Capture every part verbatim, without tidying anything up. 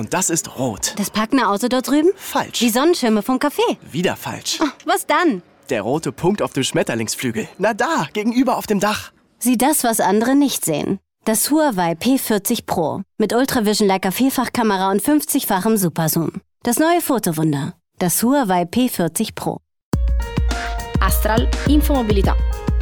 Und das ist rot. Das parkende Auto dort drüben? Falsch. Die Sonnenschirme vom Café? Wieder falsch. Oh, was dann? Der rote Punkt auf dem Schmetterlingsflügel. Na da, gegenüber auf dem Dach. Sieh das, was andere nicht sehen. Das Huawei P vierzig Pro mit Ultravision Leica Vielfachkamera und fünfzigfachem Superzoom. Das neue Fotowunder. Das Huawei P vierzig Pro. Astral Infomobilità.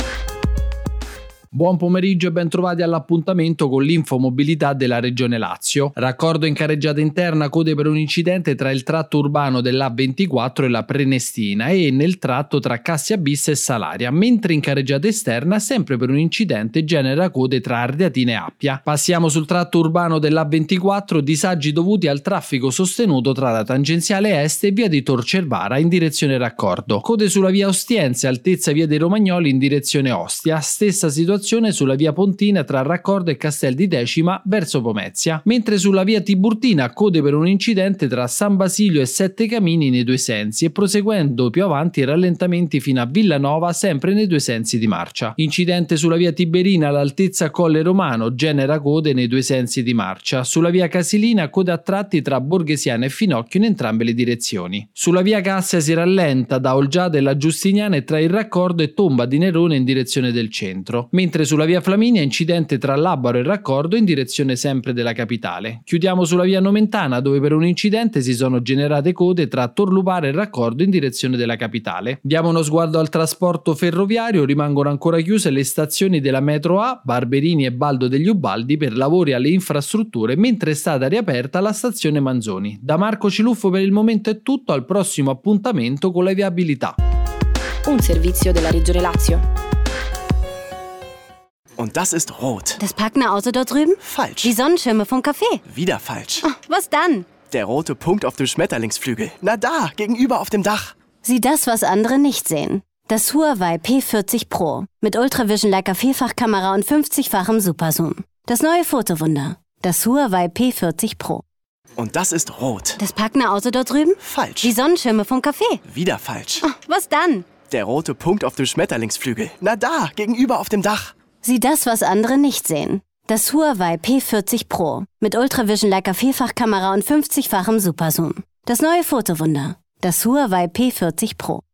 Buon pomeriggio e ben trovati all'appuntamento con l'infomobilità della Regione Lazio. Raccordo in carreggiata interna, code per un incidente tra il tratto urbano dell'A ventiquattro e la Prenestina e nel tratto tra Cassia Bis e Salaria, mentre in carreggiata esterna, sempre per un incidente, genera code tra Ardeatina e Appia. Passiamo sul tratto urbano dell'A ventiquattro, disagi dovuti al traffico sostenuto tra la tangenziale est e via di Tor Cervara in direzione raccordo. Code sulla via Ostiense, altezza via dei Romagnoli in direzione Ostia, stessa situazione sulla via Pontina tra Raccordo e Castel di Decima verso Pomezia, mentre sulla via Tiburtina code per un incidente tra San Basilio e Sette Camini nei due sensi e proseguendo più avanti rallentamenti fino a Villanova sempre nei due sensi di marcia. Incidente sulla via Tiberina all'altezza Colle Romano, genera code nei due sensi di marcia. Sulla via Casilina code a tratti tra Borghesiana e Finocchio in entrambe le direzioni. Sulla via Cassia si rallenta da Olgiate e la Giustiniana e tra il Raccordo e Tomba di Nerone in direzione del centro, mentre sulla via Flaminia incidente tra Labaro e Raccordo in direzione sempre della capitale. Chiudiamo sulla via Nomentana dove per un incidente si sono generate code tra Torlupare e Raccordo in direzione della capitale. Diamo uno sguardo al trasporto ferroviario, rimangono ancora chiuse le stazioni della metro A, Barberini e Baldo degli Ubaldi per lavori alle infrastrutture, mentre è stata riaperta la stazione Manzoni. Da Marco Ciluffo per il momento è tutto, al prossimo appuntamento con la viabilità. Un servizio della Regione Lazio. Und das ist rot. Das parkende Auto dort drüben? Falsch. Die Sonnenschirme vom Café? Wieder falsch. Oh, was dann? Der rote Punkt auf dem Schmetterlingsflügel. Na da, gegenüber auf dem Dach. Sieh das, was andere nicht sehen. Das Huawei P vierzig Pro mit Ultravision Leica Vielfachkamera und fünfzigfachem Superzoom. Das neue Fotowunder. Das Huawei P vierzig Pro. Und das ist rot. Das parkende Auto dort drüben? Falsch. Die Sonnenschirme vom Café? Wieder falsch. Oh, was dann? Der rote Punkt auf dem Schmetterlingsflügel. Na da, gegenüber auf dem Dach. Sieh das, was andere nicht sehen. Das Huawei P vierzig Pro mit Ultravision Leica Vielfachkamera und fünfzigfachem Superzoom. Das neue Fotowunder. Das Huawei P vierzig Pro.